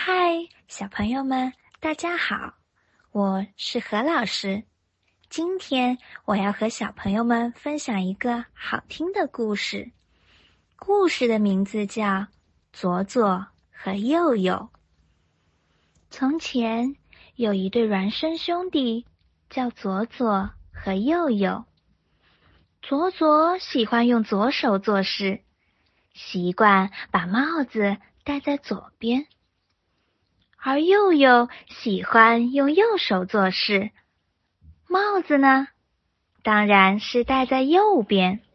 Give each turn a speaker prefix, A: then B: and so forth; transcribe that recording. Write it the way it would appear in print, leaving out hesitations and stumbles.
A: 嗨，小朋友们，大家好，我是何老师。今天我要和小朋友们分享一个好听的故事。故事的名字叫《左左和右右》。从前有一对孪生兄弟，叫左左和右右。左左喜欢用左手做事，习惯把帽子戴在左边。而右右喜欢用右手做事，帽子呢，当然是戴在右边。